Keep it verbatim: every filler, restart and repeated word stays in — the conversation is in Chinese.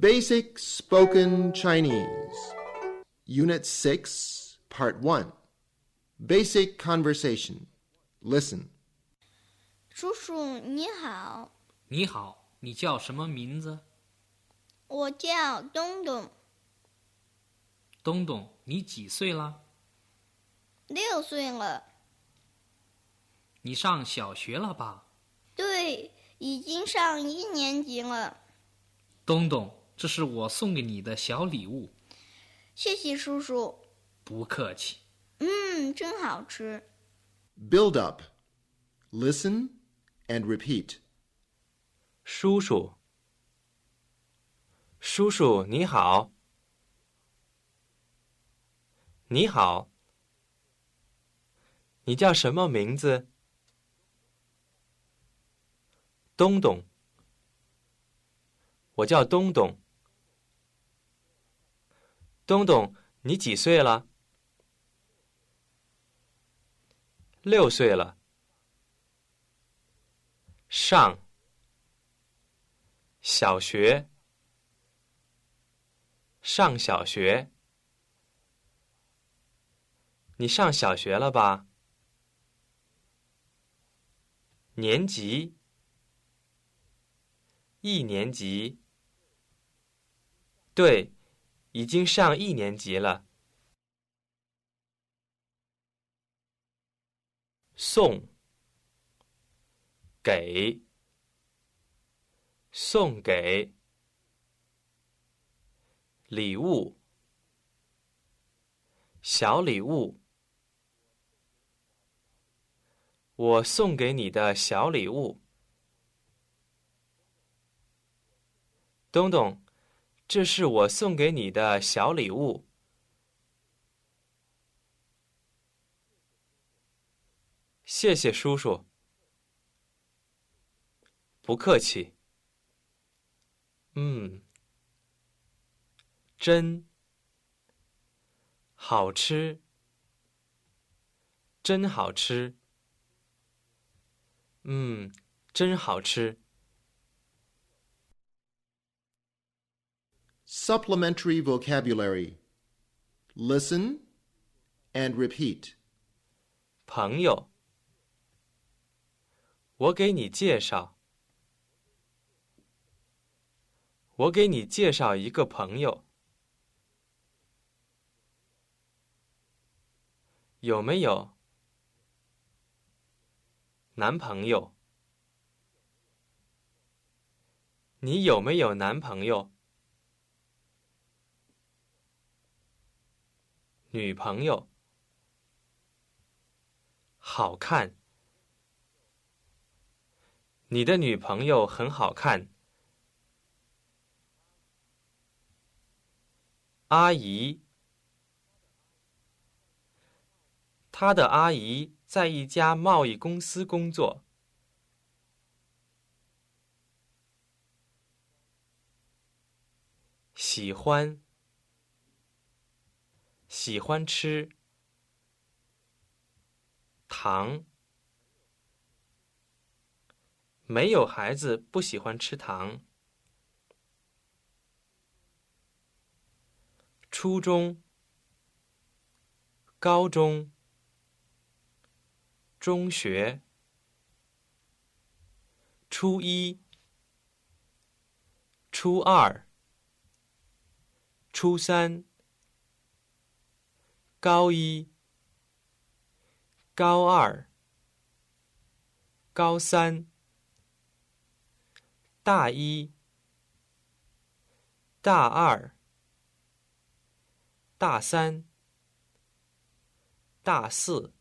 Basic Spoken Chinese, Unit six, Part one. Basic Conversation. Listen. 叔叔你好。 你好，你叫什么名字？ 我叫东东。 东东，你几岁了？ 六岁了。 你上小学了吧？ 对，已经上一年级了。 东东，这是我送给你的小礼物。 谢谢叔叔。 不客气。 嗯，真好吃。 Build up. Listen and repeat. 叔叔，叔叔你好。你好，你叫什么名字？东东。我叫东东。东东，你几岁了？六岁了。上小学，上小学。你上小学了吧？年级，一年级。对，已经上一年级了。送，给，送给。礼物，小礼物。我送给你的小礼物。东东，这是我送给你的小礼物。谢谢叔叔。不客气。嗯，真好吃，真好吃。嗯，真好吃。 Supplementary vocabulary. Listen and repeat. 朋友，我给你介绍。我给你介绍一个朋友。有没有男朋友？你有没有男朋友？女朋友？好看。你的女朋友很好看。阿姨，她的阿姨在一家贸易公司工作。喜欢，喜欢吃糖。没有孩子不喜欢吃糖。初中，高中，中学，初一，初二，初三，高一，高二，高三，大一，大二，大三，大四。